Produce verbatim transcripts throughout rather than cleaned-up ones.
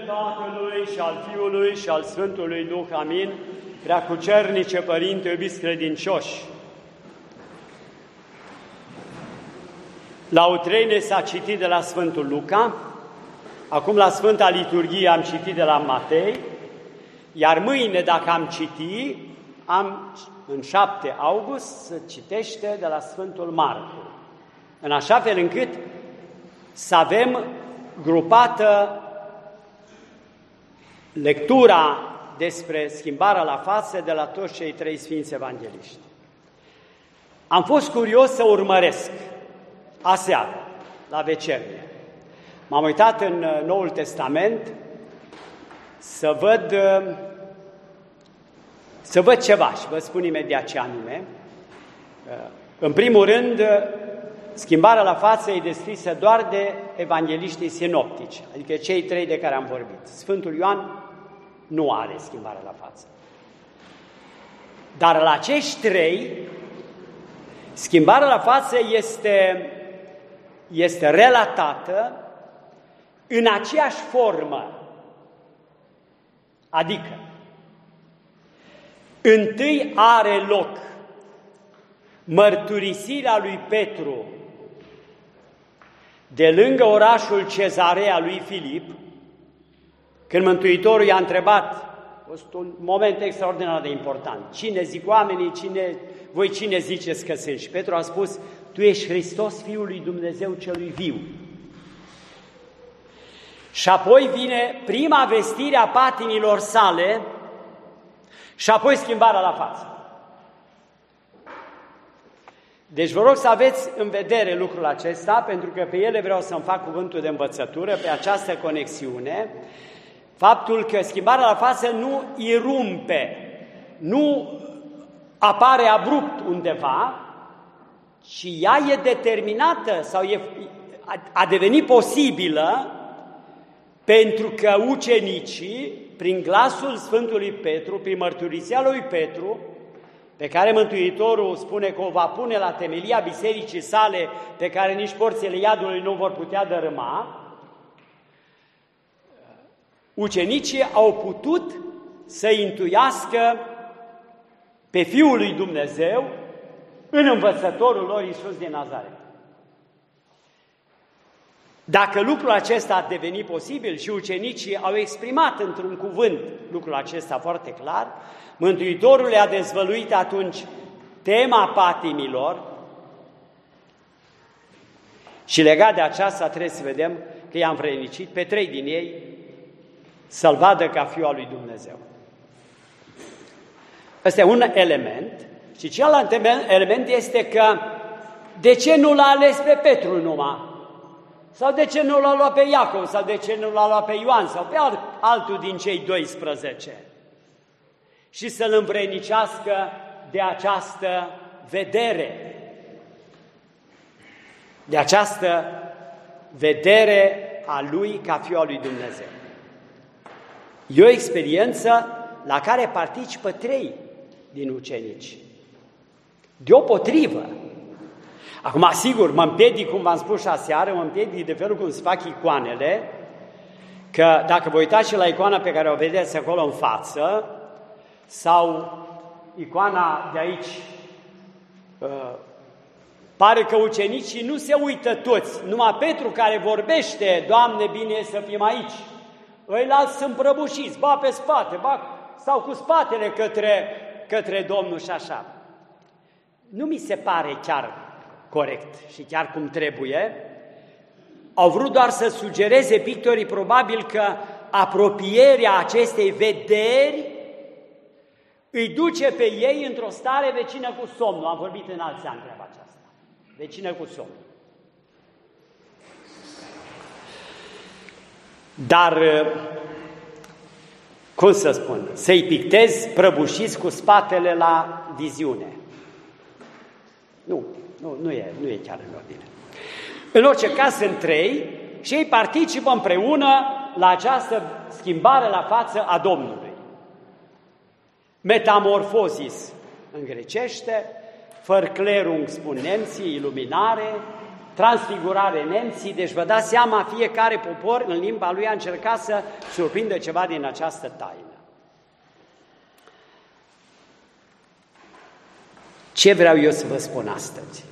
Tatălui și al Fiului și al Sfântului Duh, amin. Preacucernice Părinte, iubiți credincioși, la Utrene s-a citit de la Sfântul Luca, acum la Sfânta Liturghie am citit de la Matei, iar mâine, dacă am citit, am, în șapte august, se citește de la Sfântul Marcu, în așa fel încât să avem grupată lectura despre schimbarea la față de la toți cei trei sfinți evangeliști. Am fost curios să urmăresc aseară, la vecernie. M-am uitat în Noul Testament să văd, să văd ceva și vă spun imediat ce anume. În primul rând, schimbarea la față e descrisă doar de evangeliștii sinoptici, adică cei trei de care am vorbit. Sfântul Ioan nu are schimbarea la față. Dar la acești trei, schimbarea la față este, este relatată în aceeași formă. Adică, întâi are loc mărturisirea lui Petru de lângă orașul Cezarea lui Filip, când Mântuitorul i-a întrebat, a fost un moment extraordinar de important, cine zic oamenii, cine, voi cine ziceți că sunt? Și Petru a spus, tu ești Hristos, Fiul lui Dumnezeu celui viu. Și apoi vine prima vestire a patimilor sale și apoi schimbarea la față. Deci vă rog să aveți în vedere lucrul acesta, pentru că pe ele vreau să-mi fac cuvântul de învățătură, pe această conexiune, faptul că schimbarea la față nu irumpe, nu apare abrupt undeva, ci ea e determinată sau e, a devenit posibilă pentru că ucenicii, prin glasul Sfântului Petru, prin mărturisia lui Petru, pe care Mântuitorul spune că o va pune la temelia bisericii sale, pe care nici porțile iadului nu vor putea dărâma, ucenicii au putut să intuiască pe Fiul lui Dumnezeu în învățătorul lor Iisus din Nazaret. Dacă lucrul acesta a devenit posibil și ucenicii au exprimat într-un cuvânt lucrul acesta foarte clar, Mântuitorul le-a dezvăluit atunci tema patimilor și legat de aceasta trebuie să vedem că i-a învrednicit pe trei din ei să-L vadă ca Fiul al lui Dumnezeu. Ăsta e un element și celălalt element este că de ce nu l-a ales pe Petru numai? Sau de ce nu l-a luat pe Iacov? Sau de ce nu l-a luat pe Ioan? Sau pe altul din cei doisprezece? Și să-l învrednicească de această vedere. De această vedere a lui ca Fiul al lui Dumnezeu. E o experiență la care participă trei din ucenici. Deopotrivă. Acum, sigur, mă împiedic, cum v-am spus și aseară, mă împiedic de felul cum se fac icoanele, că dacă vă uitați și la icoana pe care o vedeți acolo în față, sau icoana de aici, pare că ucenicii nu se uită toți, numai Petru care vorbește, Doamne, bine e să fim aici. Ăilalți sunt prăbușiți, ba pe spate, ba sau cu spatele către, către Domnul și așa. Nu mi se pare chiar corect și chiar cum trebuie. Au vrut doar să sugereze pictorii probabil că apropierea acestei vederi îi duce pe ei într-o stare vecină cu somnul. Am vorbit în alți ani treaba aceasta. Vecină cu somnul. Dar, cum să spun, să-i pictezi prăbușiți cu spatele la viziune. Nu, nu, nu e, nu e chiar în ordine. În orice caz sunt trei și ei participă împreună la această schimbare la față a Domnului. Metamorfosis în grecește, fărclerung spun nemții, iluminare, transfigurare nemții, deci vă dați seama, fiecare popor în limba lui a încercat să surprindă ceva din această taină. Ce vreau eu să vă spun astăzi?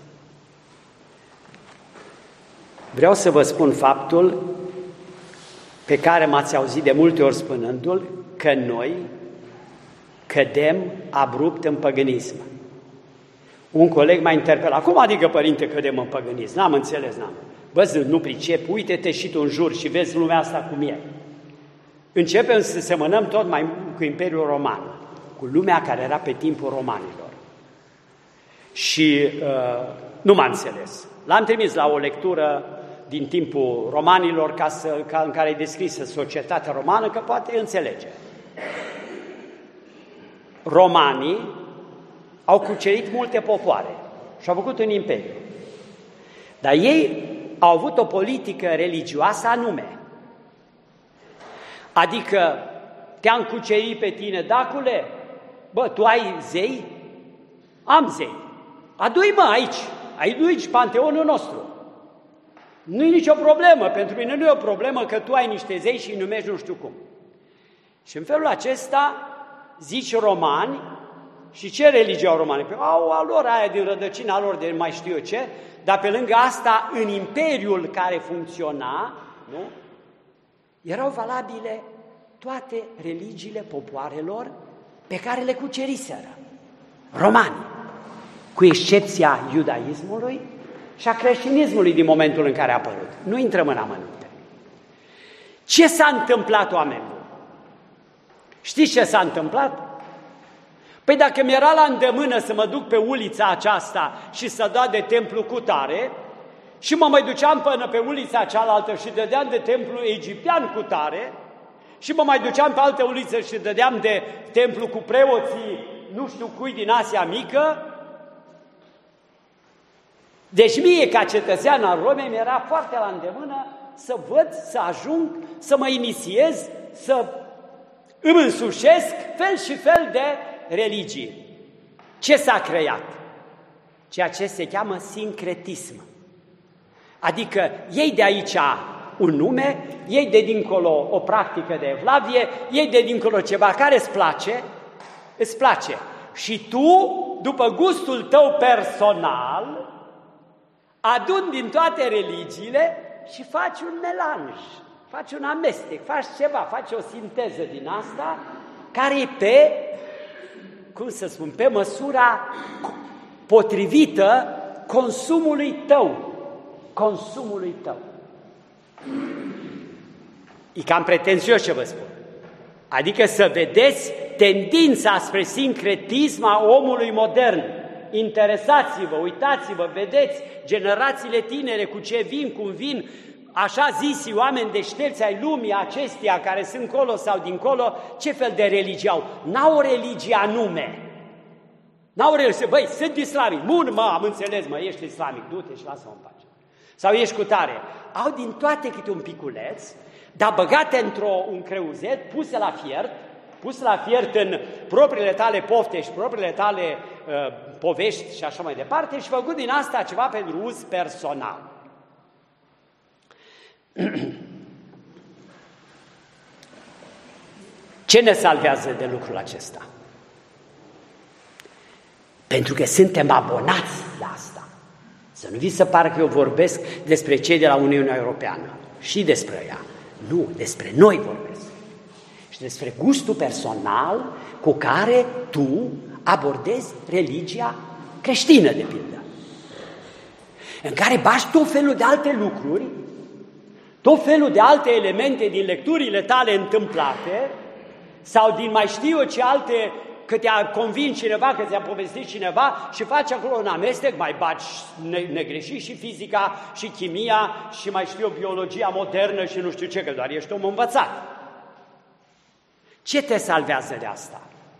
Vreau să vă spun faptul pe care m-ați auzit de multe ori spunându-l, că noi cădem abrupt în păgânism. Un coleg m-a interpelat, cum adică, părinte, cădem în păgânism? N-am înțeles, n-am. Bă, nu pricep, uite-te și tu în jur și vezi lumea asta cum e. Începem să semănăm tot mai mult cu Imperiul Roman, cu lumea care era pe timpul romanilor. Și uh, nu m-a înțeles. L-am trimis la o lectură din timpul romanilor ca să, ca, în care e descrisă societatea romană, că poate înțelege. Romanii au cucerit multe popoare și au făcut un imperiu. Dar ei au avut o politică religioasă anume. Adică te-am cucerit pe tine, dacule, bă, tu ai zei? Am zei. Adu-i, mă, aici, adu-i panteonul nostru. Nu-i nicio problemă, pentru mine nu e o problemă că tu ai niște zei și îi numești nu știu cum. Și în felul acesta zici romani, și ce religie au romani? Au a lor aia din rădăcina lor de mai știu eu ce, dar pe lângă asta, în imperiul care funcționa, nu, erau valabile toate religiile popoarelor pe care le cuceriseră. Romani, cu excepția iudaismului și a creștinismului din momentul în care a apărut. Nu intrăm în amănunte. Ce s-a întâmplat, oameni buni? Știți ce s-a întâmplat? Păi dacă mi-era la îndemână să mă duc pe ulița aceasta și să dau de templu cutare, și mă mai duceam până pe ulița cealaltă și dădeam de templu egiptean cutare, și mă mai duceam pe altă uliță și dădeam de templu cu preoții nu știu cui din Asia Mică, deci mie, ca cetățean al Romei, mi-era foarte la îndemână să văd, să ajung, să mă inițiez, să îmi însușesc fel și fel de religii. Ce s-a creat? Ceea ce se cheamă sincretism. Adică iei de aici un nume, iei de dincolo o practică de evlavie, iei de dincolo ceva care îți place, îți place. Și tu, după gustul tău personal, aduni din toate religiile și faci un melanj, faci un amestec, faci ceva, faci o sinteză din asta, care e pe, cum să spun, pe măsura potrivită consumului tău. Consumului tău. E cam pretențios ce vă spun. Adică să vedeți tendința spre sincretism a omului modern. Interesați-vă, uitați-vă, vedeți generațiile tinere cu ce vin, cum vin, așa zisi oameni deștepți ai lumii acestea care sunt colo sau dincolo, ce fel de religie au? N-au o religie anume. N-au o religie, băi, sunt islamic, bun, mă, am înțeles, mă, ești islamic, du-te și lasă-mă în pace. Sau ești cu tare. Au din toate câte un piculeț, dar băgate într-un creuzet, puse la fiert, pus la fiert în propriile tale pofte și propriile tale uh, povești și așa mai departe și făcut din asta ceva pentru uz personal. Ce ne salvează de lucrul acesta? Pentru că suntem abonați la asta. Să nu vi se pară că eu vorbesc despre cei de la Uniunea Europeană și despre ea. Nu, despre noi vorbesc. Și despre gustul personal cu care tu abordezi religia creștină, de pildă. În care bași tot felul de alte lucruri, tot felul de alte elemente din lecturile tale întâmplate sau din mai știu eu ce alte, că te-a convins cineva, că ți-a povestit cineva și faci acolo un amestec, mai bagi negreșit și fizica și chimia și mai știu eu biologia modernă și nu știu ce, că doar ești om învățat. Ce te salvează de asta?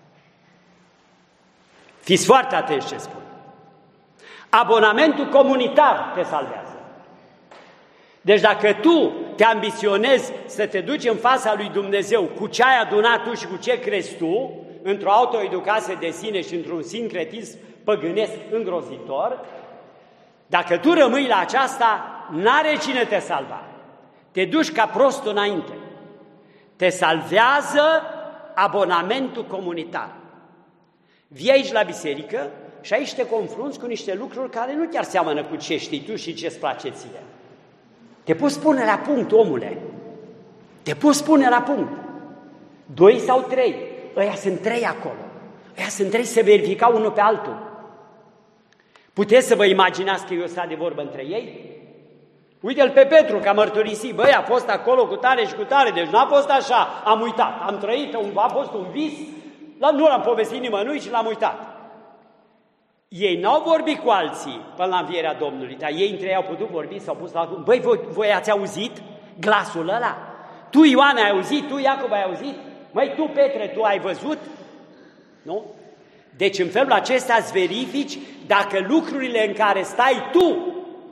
Fiți foarte atenți ce spun. Abonamentul comunitar te salvează. Deci dacă tu te ambiționezi să te duci în fața lui Dumnezeu cu ce ai adunat tu și cu ce crezi tu, într-o autoeducație de sine și într-un sincretism păgânesc îngrozitor, Dacă tu rămâi la aceasta, n-are cine te salva. Te duci ca prost înainte. Te salvează abonamentul comunitar. Vii aici la biserică și aici te confrunți cu niște lucruri care nu chiar seamănă cu ce știi tu și ce-ți place ție. Te poți pune la punct, omule. Te poți pune la punct. Doi sau trei. Ăia sunt trei acolo. Ăia sunt trei, se verificau unul pe altul. Puteți să vă imaginați că eu stat de vorbă între ei? Uite-l pe Petru, că a mărturisit, băi, a fost acolo cu tare și cu tare, deci n-a fost așa, am uitat, am trăit, a fost un vis, nu l-am povestit nimănui și l-am uitat. Ei n-au vorbit cu alții până la învierea Domnului, dar ei între ei au putut vorbi, s-au pus la... Băi, voi, voi ați auzit glasul ăla? Tu, Ioan, ai auzit? Tu, Iacob, ai auzit? Măi, tu, Petre, tu ai văzut? Nu? Deci în felul acesta îți verifici dacă lucrurile în care stai tu,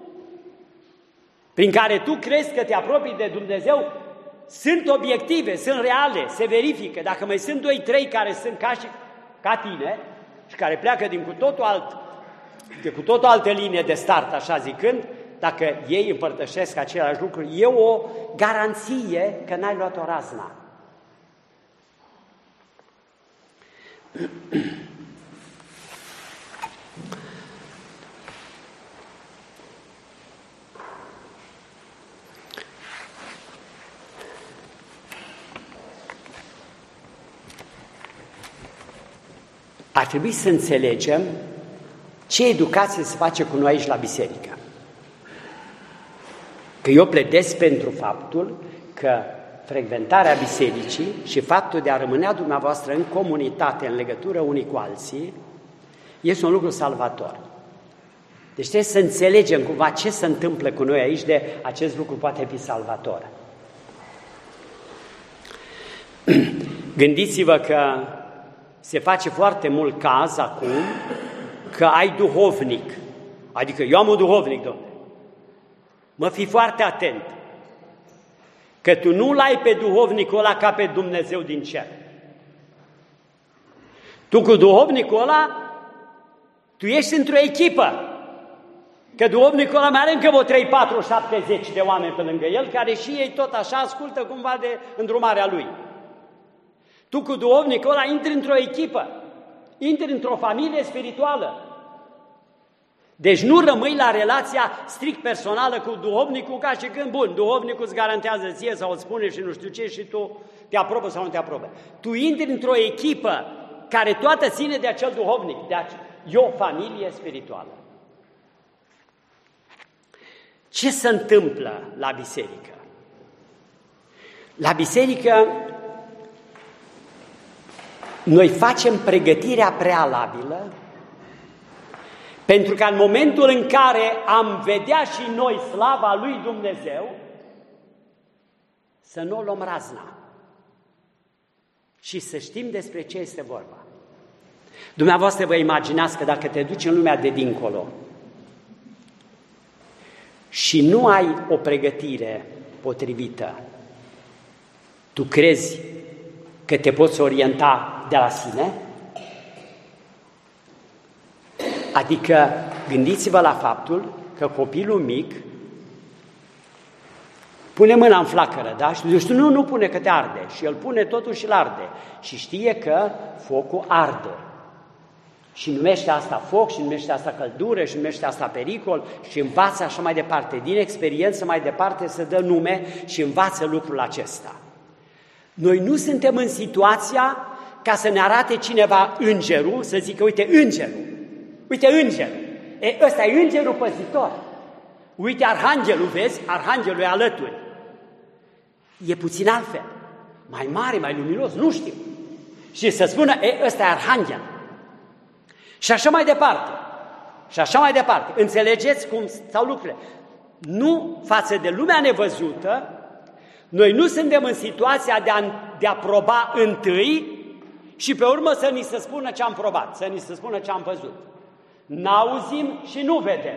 prin care tu crezi că te apropii de Dumnezeu, sunt obiective, sunt reale, se verifică. Dacă mai sunt doi, trei care sunt ca, și, ca tine și care pleacă din cu totul, alt, de cu totul altă linie de start, așa zicând, dacă ei împărtășesc același lucru, e o garanție că n-ai luat o razna. Ar trebui să înțelegem ce educație se face cu noi aici la biserică. Că eu pledez pentru faptul că frecventarea bisericii și faptul de a rămânea dumneavoastră în comunitate, în legătură unii cu alții, este un lucru salvator. Deci trebuie să înțelegem cumva ce se întâmplă cu noi aici, de acest lucru poate fi salvator. Gândiți-vă că se face foarte mult caz acum că ai duhovnic. Adică eu am un duhovnic, domnule. Mă fii foarte atent că tu nu-l ai pe duhovnicul ăla ca pe Dumnezeu din cer. Tu cu duhovnicul ăla, tu ești într-o echipă. Că duhovnicul ăla mai are încă vreo trei, patru, șaptezeci de oameni pe lângă el, care și ei tot așa ascultă cumva de îndrumarea lui. Tu cu duhovnicul ăla intri într-o echipă, intri într-o familie spirituală. Deci nu rămâi la relația strict personală cu duhovnicul ca și când, bun, duhovnicul îți garantează ție sau îți spune și nu știu ce și tu te aprobă sau nu te aprobă. Tu intri într-o echipă care toată ține de acel duhovnic, de ace- e o familie spirituală. Ce se întâmplă la biserică? La biserică noi facem pregătirea prealabilă pentru că în momentul în care am vedea și noi slava lui Dumnezeu, să nu o luăm razna și să știm despre ce este vorba. Dumneavoastră vă imaginați că dacă te duci în lumea de dincolo și nu ai o pregătire potrivită, tu crezi că te poți orienta de la sine? Adică gândiți-vă la faptul că copilul mic pune mâna în flacără, da? Și zici, nu, nu pune că te arde. Și el pune totul și îl arde. Și știe că focul arde. Și numește asta foc, și numește asta căldură, și numește asta pericol, și învață așa mai departe. Din experiență mai departe se dă nume și învață lucrul acesta. Noi nu suntem în situația ca să ne arate cineva îngerul, să zică, uite, îngerul, uite îngerul, e, ăsta e îngerul păzitor, uite arhanghelul, vezi, arhanghelul e alături. E puțin altfel, mai mare, mai luminos, nu știu. Și să spună, e, ăsta e arhanghel. Și așa mai departe, și așa mai departe. Înțelegeți cum stau lucrurile? Nu față de lumea nevăzută, noi nu suntem în situația de a, de a proba întâi și pe urmă să ni se spună ce am probat, să ni se spună ce am văzut. N-auzim și nu vedem.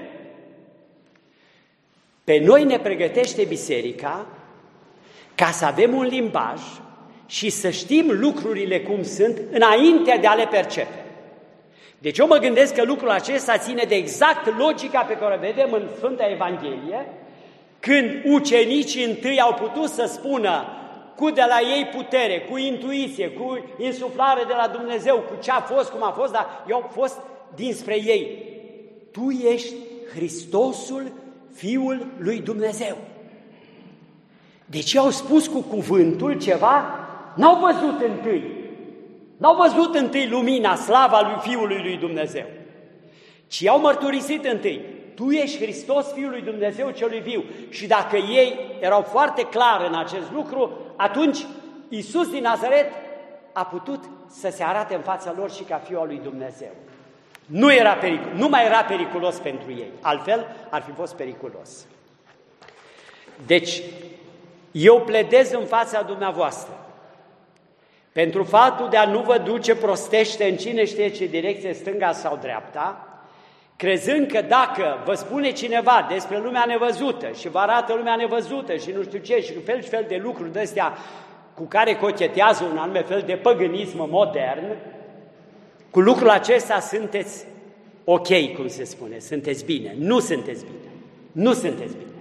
Pe noi ne pregătește biserica ca să avem un limbaj și să știm lucrurile cum sunt înainte de a le percepe. Deci eu mă gândesc că lucrul acesta ține de exact logica pe care o vedem în Sfânta Evanghelie, când ucenicii întâi au putut să spună cu de la ei putere, cu intuiție, cu insuflare de la Dumnezeu, cu ce a fost, cum a fost, dar eu au fost dinspre ei. Tu ești Hristosul, Fiul lui Dumnezeu. Deci au spus cu cuvântul ceva, n-au văzut întâi. N-au văzut întâi lumina, slava lui Fiului lui Dumnezeu, ci au mărturisit întâi. Tu ești Hristos, Fiul lui Dumnezeu celui viu. Și dacă ei erau foarte clari în acest lucru, atunci Iisus din Nazaret a putut să se arate în fața lor și ca Fiul al lui Dumnezeu. Nu, era pericol, nu mai era periculos pentru ei, altfel ar fi fost periculos. Deci, eu pledez în fața dumneavoastră pentru faptul de a nu vă duce prostește în cine știe ce direcție, stânga sau dreapta, crezând că dacă vă spune cineva despre lumea nevăzută și vă arată lumea nevăzută și nu știu ce, și fel și fel de lucruri de-astea cu care cochetează un anume fel de păgânism modern, cu lucrul acesta sunteți ok, cum se spune, sunteți bine. Nu sunteți bine. Nu sunteți bine.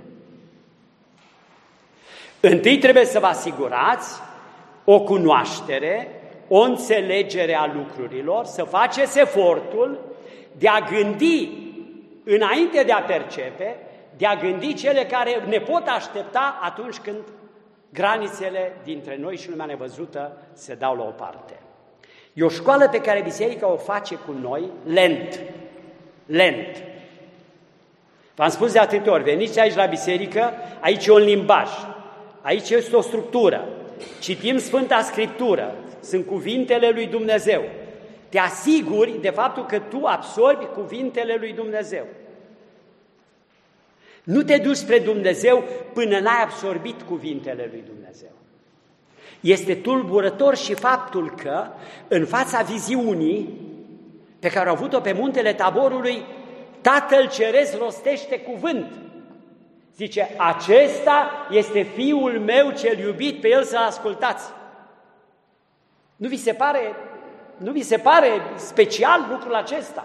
Întâi trebuie să vă asigurați o cunoaștere, o înțelegere a lucrurilor, să faceți efortul de a gândi, înainte de a percepe, de a gândi cele care ne pot aștepta atunci când granițele dintre noi și lumea nevăzută se dau la o parte. E o școală pe care biserica o face cu noi lent, lent. V-am spus de atâtea ori, veniți aici la biserică, aici e un limbaj, aici este o structură, citim Sfânta Scriptură, sunt cuvintele lui Dumnezeu. Te asiguri de faptul că tu absorbi cuvintele lui Dumnezeu. Nu te duci spre Dumnezeu până n-ai absorbit cuvintele lui Dumnezeu. Este tulburător și faptul că, în fața viziunii pe care au avut-o pe muntele Taborului, Tatăl Ceresc rostește cuvânt. Zice, acesta este Fiul meu cel iubit, pe El să-L ascultați. Nu vi se pare, nu vi se pare special lucrul acesta?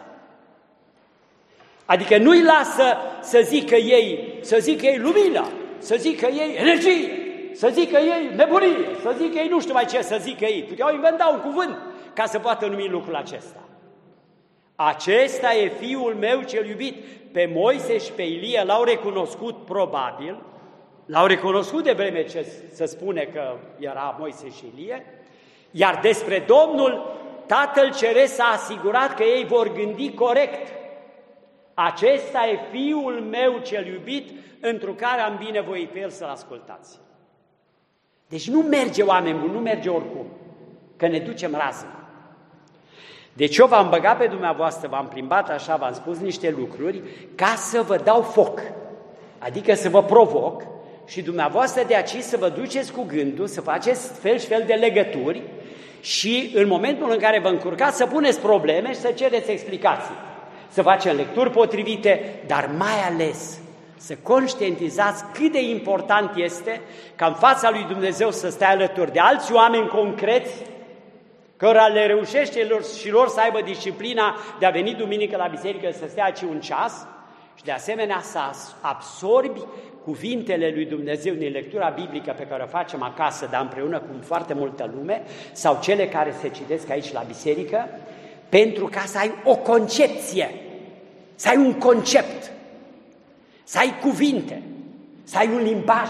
Adică nu-i lasă să zică ei, să zică ei lumină, să zică ei energie, să zică ei nebunie, să zică ei nu știu mai ce să zică ei. Puteau inventa un cuvânt ca să poată numi lucrul acesta. Acesta e Fiul meu cel iubit. Pe Moise și pe Ilie l-au recunoscut probabil, l-au recunoscut de vreme ce se spune că era Moise și Ilie, iar despre Domnul, Tatăl Ceresc s-a asigurat că ei vor gândi corect. Acesta e Fiul meu cel iubit, întru care am binevoit pe El să-L ascultați. Deci nu merge, oameni buni, nu merge oricum, că ne ducem rază. Deci eu v-am băgat pe dumneavoastră, v-am plimbat așa, v-am spus niște lucruri ca să vă dau foc, adică să vă provoc și dumneavoastră de aici să vă duceți cu gândul, să faceți fel și fel de legături și în momentul în care vă încurcați să puneți probleme și să cereți explicații. Să facem lecturi potrivite, dar mai ales să conștientizați cât de important este ca în fața lui Dumnezeu să stai alături de alți oameni concreți, cărora le reușește lor și lor să aibă disciplina de a veni duminică la biserică să stea aici un ceas și de asemenea să absorbi cuvintele lui Dumnezeu din lectura biblică pe care o facem acasă, dar împreună cu foarte multă lume, sau cele care se citesc aici la biserică, pentru ca să ai o concepție, să ai un concept, să ai cuvinte, să ai un limbaj,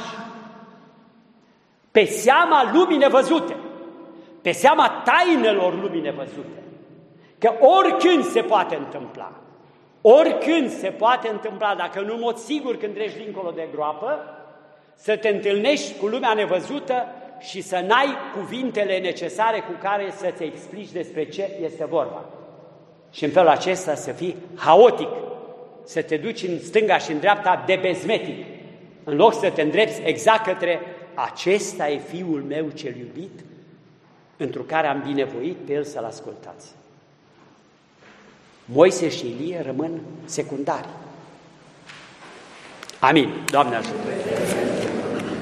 pe seama lumii nevăzute, pe seama tainelor lumii nevăzute, că oricând se poate întâmpla, oricând se poate întâmpla, dacă nu în mod sigur când treci dincolo de groapă, să te întâlnești cu lumea nevăzută și să n-ai cuvintele necesare cu care să-ți explici despre ce este vorba. Și în felul acesta să fii haotic, să te duci în stânga și în dreapta de bezmetic, în loc să te îndrepți exact către acesta e Fiul meu cel iubit, întru care am binevoit pe El să-L ascultați. Moise și Ilie rămân secundari. Amin. Doamne ajută!